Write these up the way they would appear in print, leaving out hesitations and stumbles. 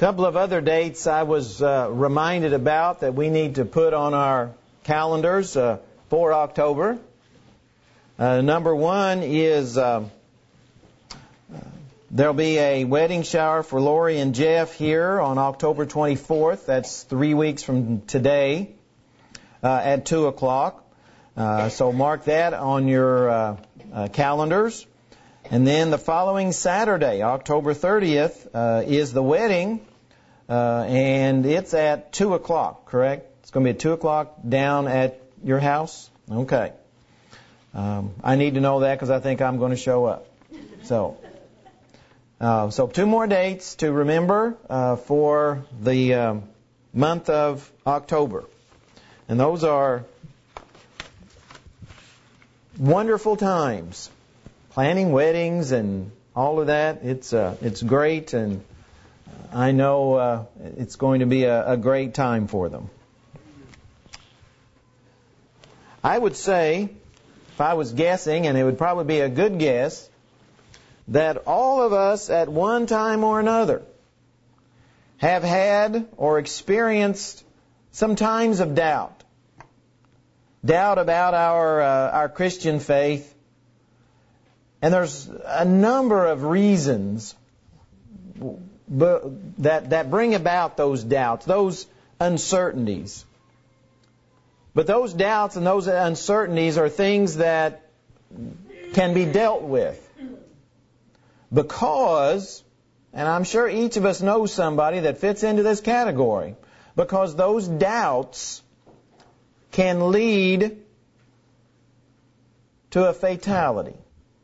couple of other dates I was reminded about that we need to put on our calendars for October. Number one is there'll be a wedding shower for Lori and Jeff here on October 24th. That's 3 weeks from today at 2 o'clock. So mark that on your calendars. And then the following Saturday, October 30th, is the wedding, and it's at 2 o'clock, correct? It's going to be at 2 o'clock down at your house? Okay. I need to know that because I think I'm going to show up. So 2 more dates to remember for the month of October. And those are wonderful times. Planning weddings and all of that, it's great, and I know it's going to be a great time for them. I would say, if I was guessing, and it would probably be a good guess, that all of us at one time or another have had or experienced some times of doubt. Doubt about our Christian faith. And there's a number of reasons that bring about those doubts, those uncertainties. But those doubts and those uncertainties are things that can be dealt with. Because, and I'm sure each of us knows somebody that fits into this category, because those doubts can lead to a fatality.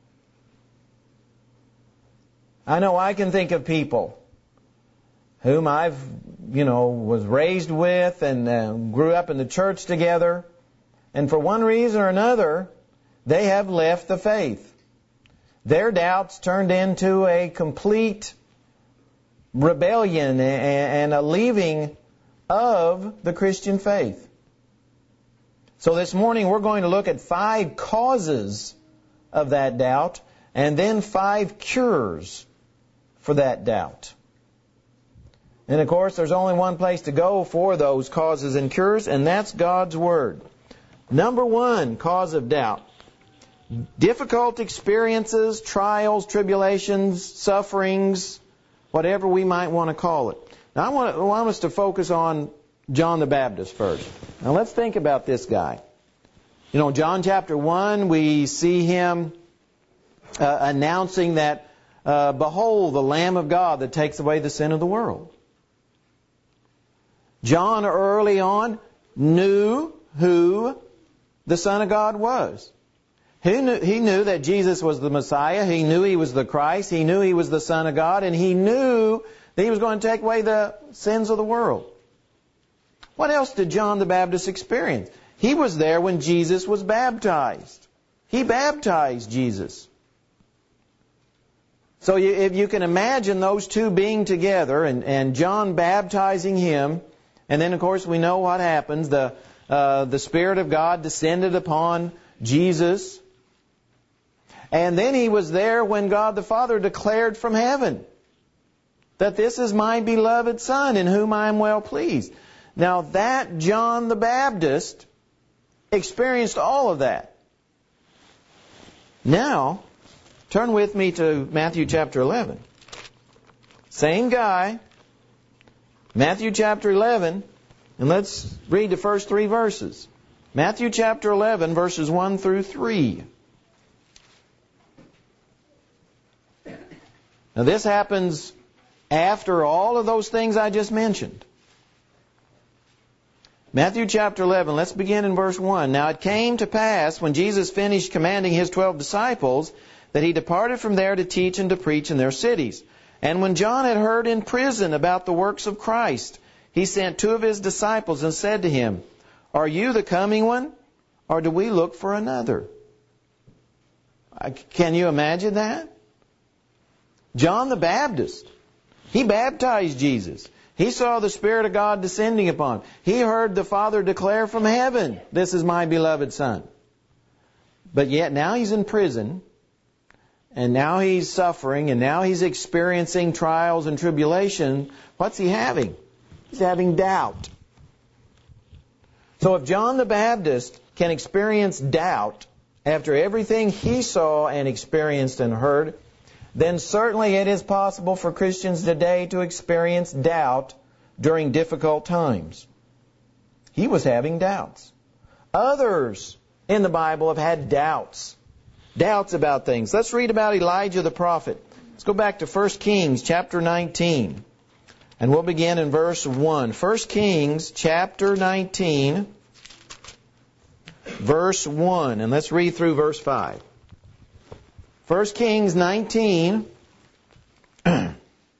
I know I can think of people whom I've, was raised with and grew up in the church together, and for one reason or another, they have left the faith. Their doubts turned into a complete rebellion and a leaving of the Christian faith. So this morning we're going to look at 5 causes of that doubt and then 5 cures for that doubt. And of course, there's only one place to go for those causes and cures, and that's God's Word. Number 1 cause of doubt. Difficult experiences, trials, tribulations, sufferings, whatever we might want to call it. Now I want us to focus on John the Baptist first. Now let's think about this guy. John chapter 1, we see him announcing that behold, the Lamb of God that takes away the sin of the world. John early on knew who the Son of God was. He knew that Jesus was the Messiah. He knew He was the Christ. He knew He was the Son of God. And he knew that He was going to take away the sins of the world. What else did John the Baptist experience? He was there when Jesus was baptized. He baptized Jesus. So if you can imagine those two being together and John baptizing him, and then of course we know what happens. The Spirit of God descended upon Jesus. And then he was there when God the Father declared from heaven that this is my beloved Son in whom I am well pleased. Now that John the Baptist experienced all of that. Now, turn with me to Matthew chapter 11. Same guy, Matthew chapter 11, and let's read the first 3 verses. Matthew chapter 11, verses 1 through 3. Now this happens after all of those things I just mentioned. Matthew chapter 11, let's begin in verse 1. Now it came to pass, when Jesus finished commanding His 12 disciples, that He departed from there to teach and to preach in their cities. And when John had heard in prison about the works of Christ, he sent 2 of his disciples and said to him, Are you the coming one, or do we look for another? Can you imagine that? John the Baptist, he baptized Jesus. He saw the Spirit of God descending upon him. He heard the Father declare from heaven, This is my beloved Son. But yet now he's in prison. and now he's suffering, and now he's experiencing trials and tribulation. What's he having? He's having doubt. So if John the Baptist can experience doubt after everything he saw and experienced and heard, then certainly it is possible for Christians today to experience doubt during difficult times. He was having doubts. Others in the Bible have had doubts about things. Let's read about Elijah the prophet. Let's go back to 1 Kings chapter 19. And we'll begin in verse 1. 1 Kings chapter 19, verse 1. And let's read through verse 5. 1 Kings 19. And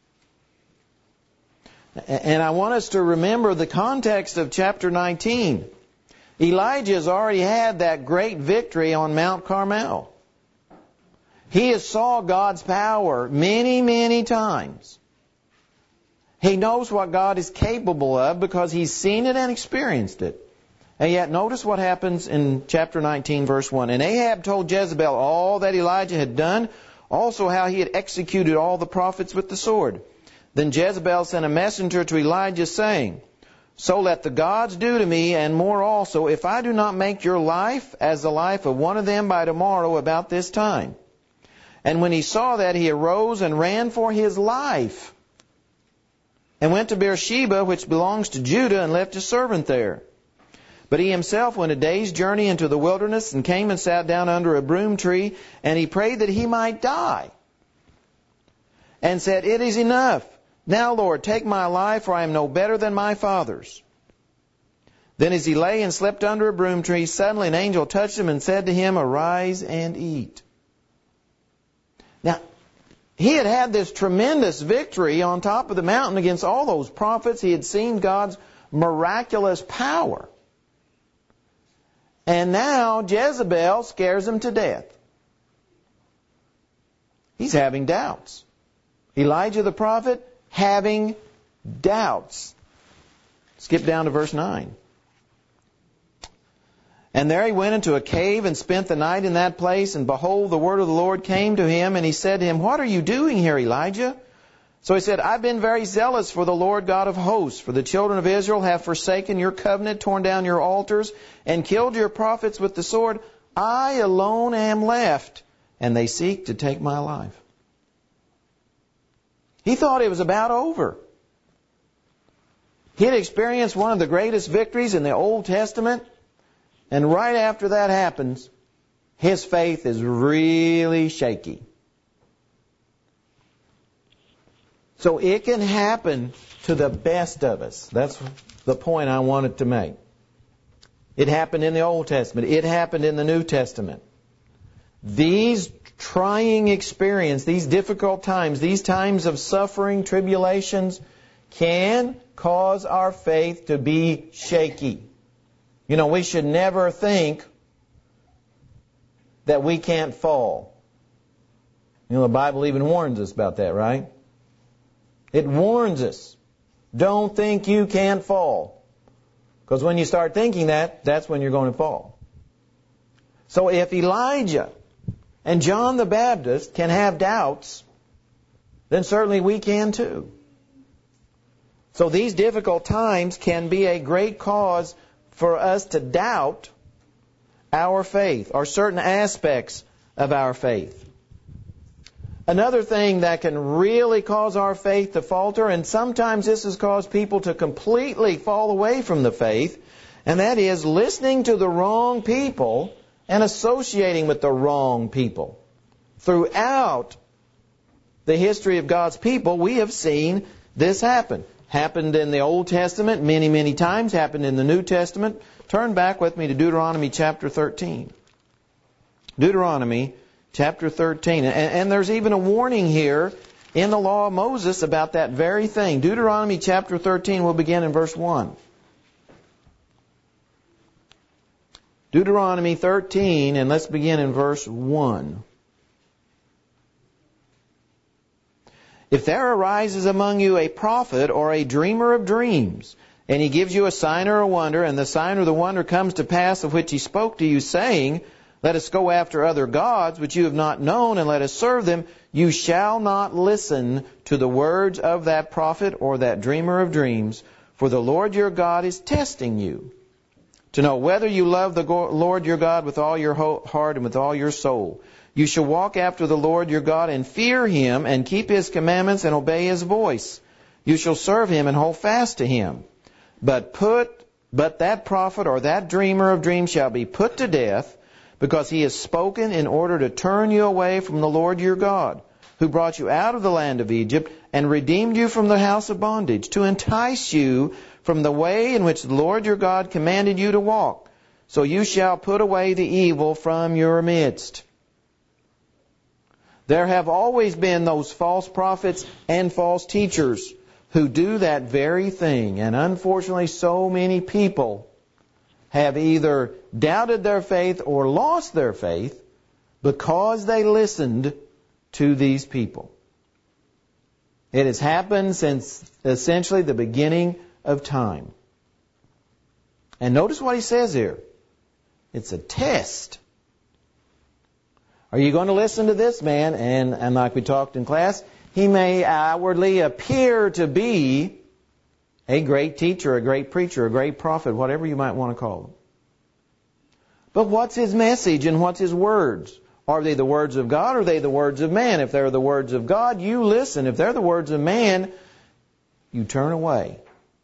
I want us to remember the context of chapter 19. Elijah has already had that great victory on Mount Carmel. He has saw God's power many, many times. He knows what God is capable of because he's seen it and experienced it. And yet notice what happens in chapter 19, verse 1. And Ahab told Jezebel all that Elijah had done, also how he had executed all the prophets with the sword. Then Jezebel sent a messenger to Elijah, saying, So let the gods do to me, and more also, if I do not make your life as the life of one of them by tomorrow about this time. And when he saw that, he arose and ran for his life, and went to Beersheba, which belongs to Judah, and left his servant there. But he himself went a day's journey into the wilderness, and came and sat down under a broom tree, and he prayed that he might die, and said, It is enough. Now, Lord, take my life, for I am no better than my fathers. Then as he lay and slept under a broom tree, suddenly an angel touched him and said to him, Arise and eat. Now, he had had this tremendous victory on top of the mountain against all those prophets. He had seen God's miraculous power. And now Jezebel scares him to death. He's having doubts. Elijah the prophet having doubts. Skip down to verse 9. And there he went into a cave and spent the night in that place. And behold, the word of the Lord came to him, and he said to him, What are you doing here, Elijah? So he said, I've been very zealous for the Lord God of hosts, for the children of Israel have forsaken your covenant, torn down your altars, and killed your prophets with the sword. I alone am left, and they seek to take my life. He thought it was about over. He had experienced one of the greatest victories in the Old Testament, and right after that happens, his faith is really shaky. So it can happen to the best of us. That's the point I wanted to make. It happened in the Old Testament. It happened in the New Testament. These trying experience, these difficult times, these times of suffering, tribulations, can cause our faith to be shaky. You know, we should never think that we can't fall. You know, the Bible even warns us about that, right? It warns us. Don't think you can't fall. Because when you start thinking that, that's when you're going to fall. So if Elijah and John the Baptist can have doubts, then certainly we can too. So these difficult times can be a great cause for us to doubt our faith or certain aspects of our faith. Another thing that can really cause our faith to falter, and sometimes this has caused people to completely fall away from the faith, and that is listening to the wrong people and associating with the wrong people. Throughout the history of God's people, we have seen this happen. Happened in the Old Testament many, many times. Happened in the New Testament. Turn back with me to Deuteronomy chapter 13. Deuteronomy chapter 13. And there's even a warning here in the law of Moses about that very thing. Deuteronomy chapter 13, we'll begin in verse 1. Deuteronomy 13, and let's begin in verse 1. If there arises among you a prophet or a dreamer of dreams, and he gives you a sign or a wonder, and the sign or the wonder comes to pass of which he spoke to you, saying, Let us go after other gods which you have not known, and let us serve them. You shall not listen to the words of that prophet or that dreamer of dreams, for the Lord your God is testing you, to know whether you love the Lord your God with all your heart and with all your soul. You shall walk after the Lord your God and fear Him, and keep His commandments and obey His voice. You shall serve Him and hold fast to Him. But that prophet or that dreamer of dreams shall be put to death, because he has spoken in order to turn you away from the Lord your God, who brought you out of the land of Egypt and redeemed you from the house of bondage, to entice you from the way in which the Lord your God commanded you to walk. So you shall put away the evil from your midst. There have always been those false prophets and false teachers who do that very thing. And unfortunately, so many people have either doubted their faith or lost their faith because they listened to these people. It has happened since essentially the beginning of time. And notice what he says here. It's a test. Are you going to listen to this man? And like we talked in class, he may outwardly appear to be a great teacher, a great preacher, a great prophet, whatever you might want to call him. But what's his message and what's his words? Are they the words of God or are they the words of man? If they're the words of God, you listen. If they're the words of man, you turn away.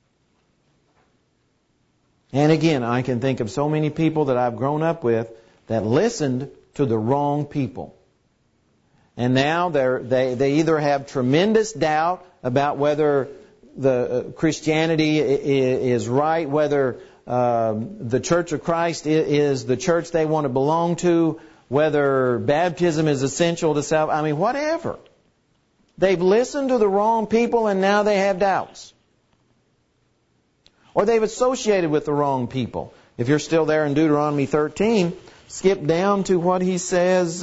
And again, I can think of so many people that I've grown up with that listened to the wrong people. And now they either have tremendous doubt about whether the Christianity is right, whether the Church of Christ is the church they want to belong to, whether baptism is essential to salvation. I mean, whatever. They've listened to the wrong people and now they have doubts. Or they've associated with the wrong people. If you're still there in Deuteronomy 13, skip down to what he says,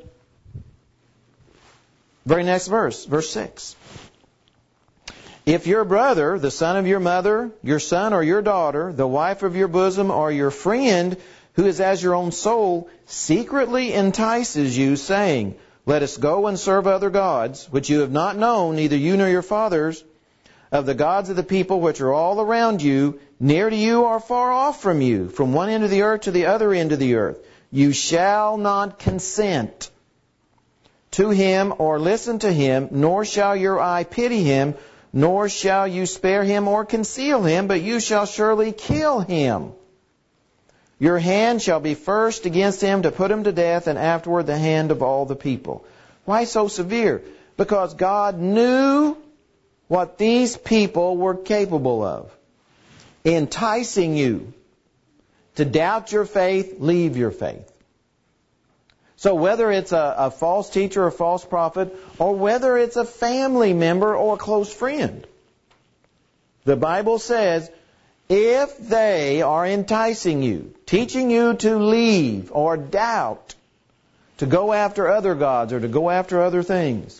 very next verse, verse 6. If your brother, the son of your mother, your son or your daughter, the wife of your bosom, or your friend, who is as your own soul, secretly entices you, saying, let us go and serve other gods, which you have not known, neither you nor your fathers, of the gods of the people which are all around you, near to you or far off from you, from one end of the earth to the other end of the earth. You shall not consent to him or listen to him, nor shall your eye pity him, nor shall you spare him or conceal him, but you shall surely kill him. Your hand shall be first against him to put him to death, and afterward the hand of all the people. Why so severe? Because God knew what these people were capable of. Enticing you to doubt your faith, leave your faith. So whether it's a false teacher or false prophet, or whether it's a family member or a close friend, the Bible says, if they are enticing you, teaching you to leave or doubt, to go after other gods or to go after other things,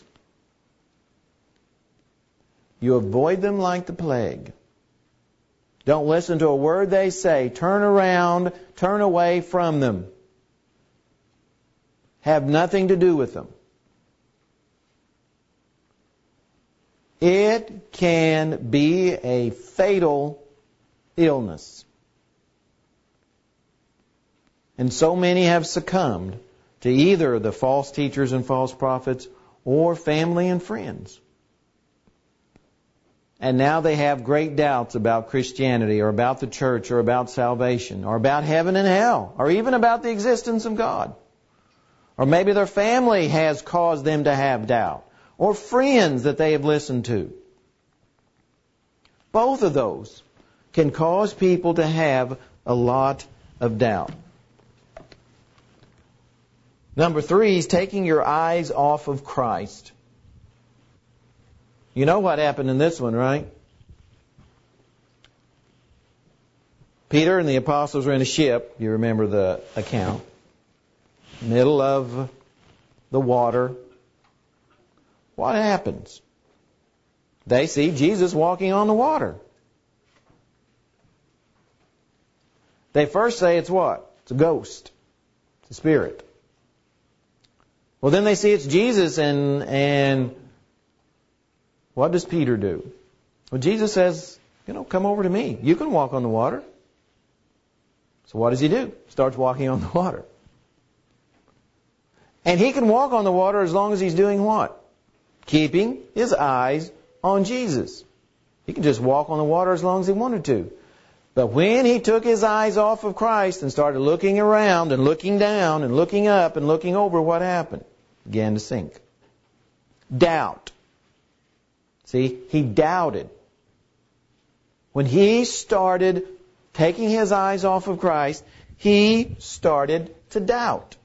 you avoid them like the plague. Don't listen to a word they say. Turn around, turn away from them. Have nothing to do with them. It can be a fatal illness. And so many have succumbed to either the false teachers and false prophets or family and friends. And now they have great doubts about Christianity or about the church or about salvation or about heaven and hell or even about the existence of God. Or maybe their family has caused them to have doubt, or friends that they have listened to. Both of those can cause people to have a lot of doubt. Number 3 is taking your eyes off of Christ. You know what happened in this one, right? Peter and the apostles were in a ship. You remember the account. Middle of the water. What happens? They see Jesus walking on the water. They first say it's what? It's a ghost. It's a Spirit. Well, then they see it's Jesus, and what does Peter do? Well, Jesus says, come over to me. You can walk on the water. So what does he do? Starts walking on the water. And he can walk on the water as long as he's doing what? Keeping his eyes on Jesus. He can just walk on the water as long as he wanted to. But when he took his eyes off of Christ and started looking around and looking down and looking up and looking over, what happened? Began to sink. Doubt. See, he doubted. When he started taking his eyes off of Christ, he started to doubt.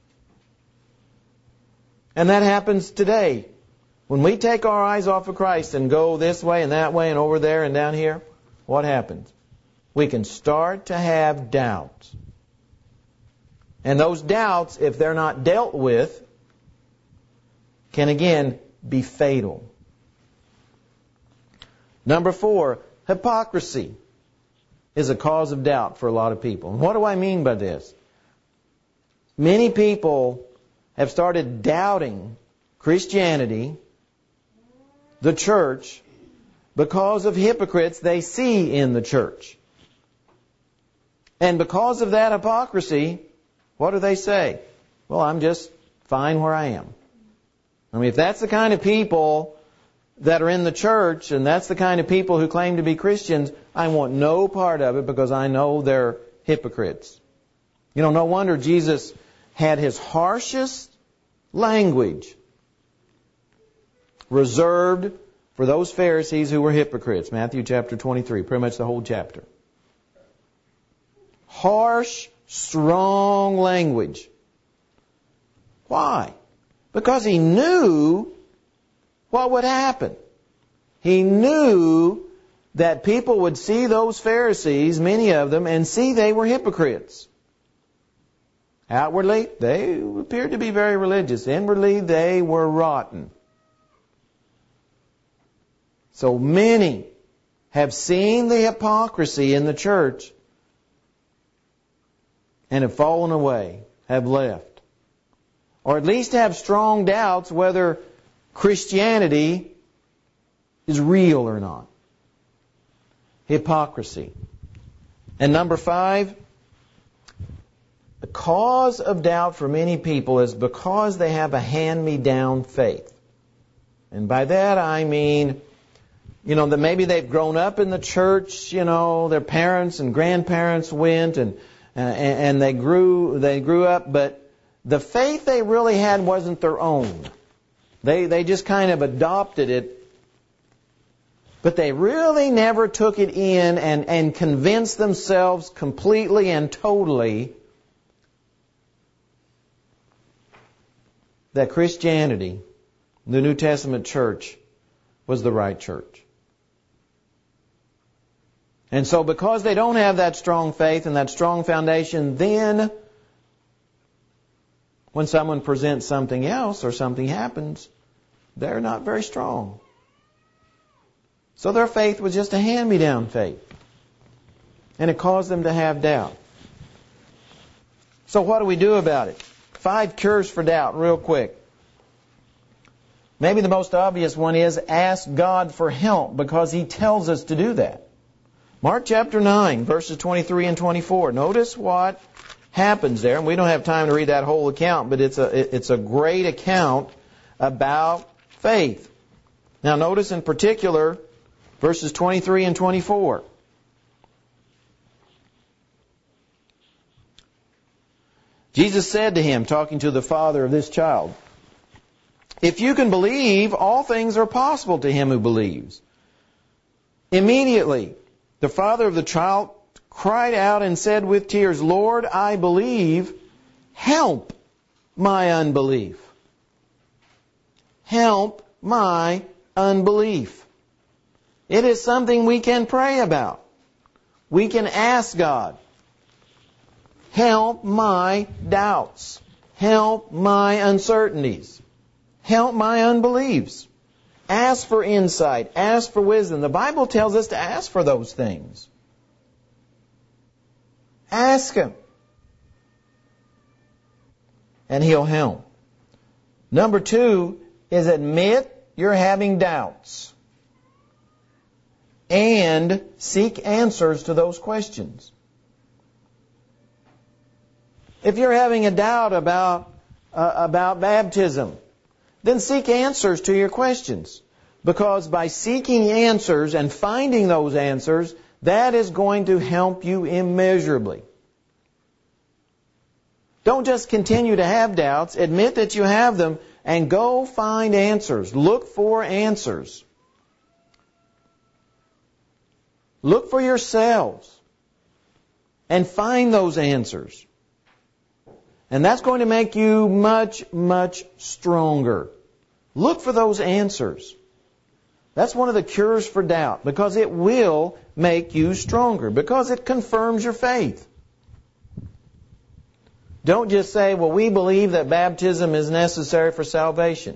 And that happens today. When we take our eyes off of Christ and go this way and that way and over there and down here, what happens? We can start to have doubts. And those doubts, if they're not dealt with, can again be fatal. Number 4, hypocrisy is a cause of doubt for a lot of people. And what do I mean by this? Many people have started doubting Christianity, the church, because of hypocrites they see in the church. And because of that hypocrisy, what do they say? Well, I'm just fine where I am. I mean, if that's the kind of people that are in the church, and that's the kind of people who claim to be Christians, I want no part of it because I know they're hypocrites. No wonder Jesus had his harshest language reserved for those Pharisees who were hypocrites. Matthew chapter 23, pretty much the whole chapter. Harsh, strong language. Why? Because he knew what would happen. He knew that people would see those Pharisees, many of them, and see they were hypocrites. Outwardly, they appeared to be very religious. Inwardly, they were rotten. So many have seen the hypocrisy in the church and have fallen away, have left. Or at least have strong doubts whether Christianity is real or not. Hypocrisy. And number 5, the cause of doubt for many people is because they have a hand-me-down faith. And by that I mean, that maybe they've grown up in the church, their parents and grandparents went and they grew up, but the faith they really had wasn't their own. They just kind of adopted it, but they really never took it in and convinced themselves completely and totally that Christianity, the New Testament church, was the right church. And so because they don't have that strong faith and that strong foundation, then when someone presents something else or something happens, they're not very strong. So their faith was just a hand-me-down faith. And it caused them to have doubt. So what do we do about it? 5 cures for doubt, real quick. Maybe the most obvious one is ask God for help, because He tells us to do that. Mark chapter 9, verses 23 and 24. Notice what happens there. And we don't have time to read that whole account, but it's a great account about faith. Now notice in particular verses 23 and 24. Jesus said to him, talking to the father of this child, "If you can believe, all things are possible to him who believes." Immediately, the father of the child cried out and said with tears, "Lord, I believe. Help my unbelief." Help my unbelief. It is something we can pray about. We can ask God, help my doubts. Help my uncertainties. Help my unbeliefs. Ask for insight. Ask for wisdom. The Bible tells us to ask for those things. Ask Him. and He'll help. Number 2 is admit you're having doubts and seek answers to those questions. If you're having a doubt about baptism, then seek answers to your questions. Because by seeking answers and finding those answers, that is going to help you immeasurably. Don't just continue to have doubts. Admit that you have them and go find answers. Look for answers. Look for yourselves and find those answers. And that's going to make you much, much stronger. Look for those answers. That's one of the cures for doubt, because it will make you stronger, because it confirms your faith. Don't just say, well, we believe that baptism is necessary for salvation.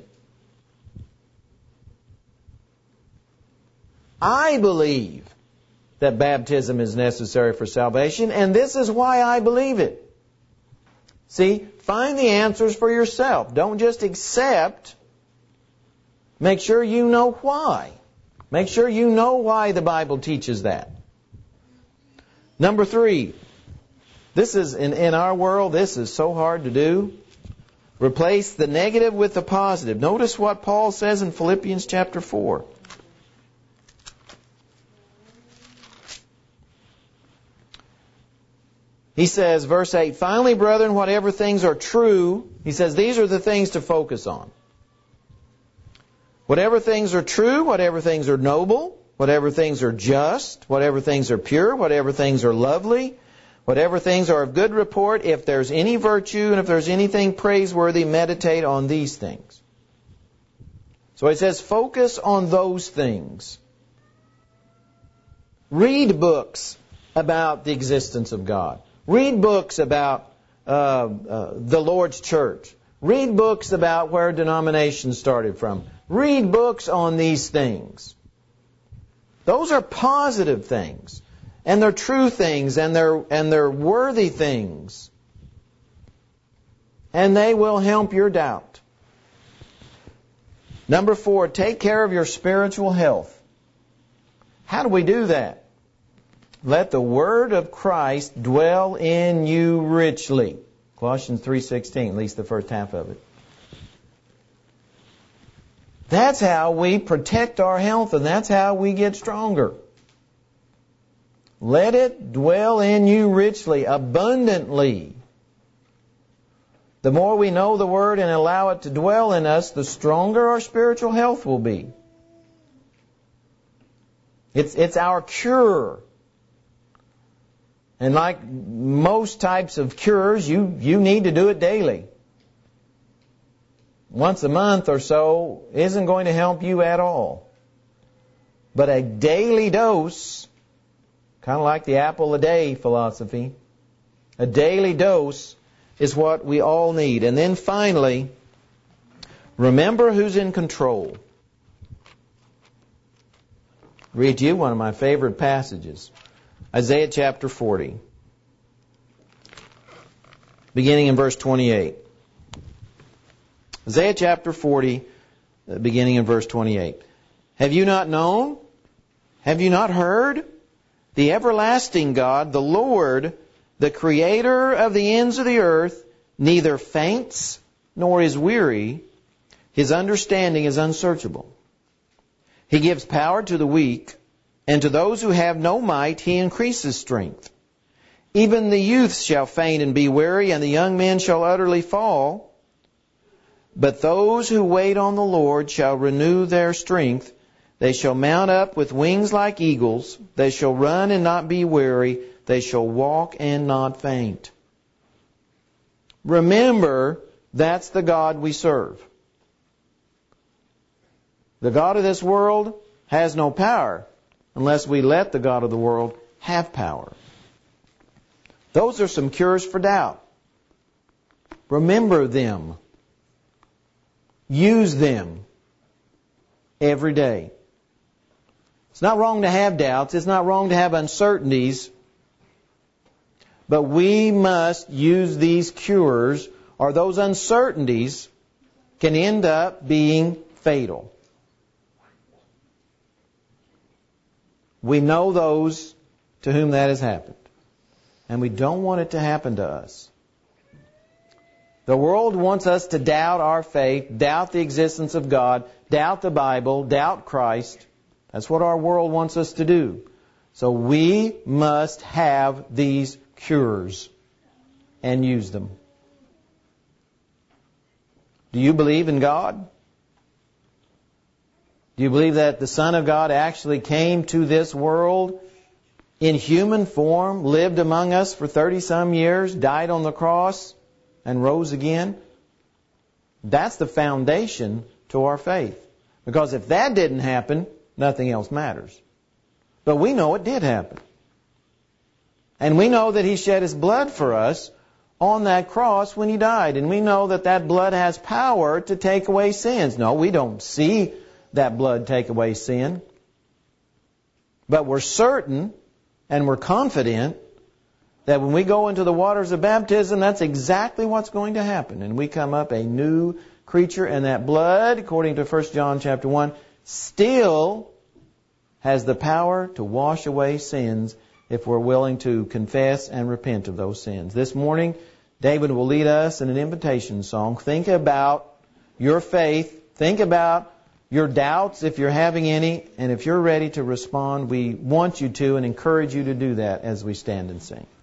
I believe that baptism is necessary for salvation, and this is why I believe it. See, find the answers for yourself. Don't just accept. Make sure you know why. Make sure you know why the Bible teaches that. Number 3. This is, in our world, this is so hard to do. Replace the negative with the positive. Notice what Paul says in Philippians chapter 4. He says, verse 8, finally, brethren, whatever things are true, he says, these are the things to focus on. Whatever things are true, whatever things are noble, whatever things are just, whatever things are pure, whatever things are lovely, whatever things are of good report, if there's any virtue and if there's anything praiseworthy, meditate on these things. So he says, focus on those things. Read books about the existence of God. Read books about the Lord's church. Read books about where denominations started from. Read books on these things. Those are positive things. And they're true things, and they're worthy things. And they will help your doubt. Number 4, take care of your spiritual health. How do we do that? Let the word of Christ dwell in you richly. Colossians 3:16, at least the first half of it. That's how we protect our health, and that's how we get stronger. Let it dwell in you richly, abundantly. The more we know the Word and allow it to dwell in us, the stronger our spiritual health will be. It's our cure. And like most types of cures, you need to do it daily. Once a month or so isn't going to help you at all. But a daily dose, kind of like the apple a day philosophy, a daily dose is what we all need. And then finally, remember who's in control. Read you one of my favorite passages. Isaiah chapter 40, beginning in verse 28. Isaiah chapter 40, beginning in verse 28. Have you not known? Have you not heard? The everlasting God, the Lord, the Creator of the ends of the earth, neither faints nor is weary. His understanding is unsearchable. He gives power to the weak, and to those who have no might He increases strength. Even the youths shall faint and be weary, and the young men shall utterly fall. But those who wait on the Lord shall renew their strength. They shall mount up with wings like eagles. They shall run and not be weary. They shall walk and not faint. Remember, that's the God we serve. The God of this world has no power unless we let the God of the world have power. Those are some cures for doubt. Remember them. Use them every day. It's not wrong to have doubts. It's not wrong to have uncertainties. But we must use these cures, or those uncertainties can end up being fatal. We know those to whom that has happened. And we don't want it to happen to us. The world wants us to doubt our faith, doubt the existence of God, doubt the Bible, doubt Christ. That's what our world wants us to do. So we must have these cures and use them. Do you believe in God? Do you believe that the Son of God actually came to this world in human form, lived among us for 30-some years, died on the cross, and rose again? That's the foundation to our faith. Because if that didn't happen, nothing else matters. But we know it did happen. And we know that He shed His blood for us on that cross when He died. And we know that that blood has power to take away sins. No, we don't see that blood take away sin. But we're certain and we're confident that when we go into the waters of baptism, that's exactly what's going to happen. And we come up a new creature, and that blood, according to 1 John chapter 1, still has the power to wash away sins if we're willing to confess and repent of those sins. This morning, David will lead us in an invitation song. Think about your faith. Think about your doubts, if you're having any. And if you're ready to respond, we want you to and encourage you to do that as we stand and sing.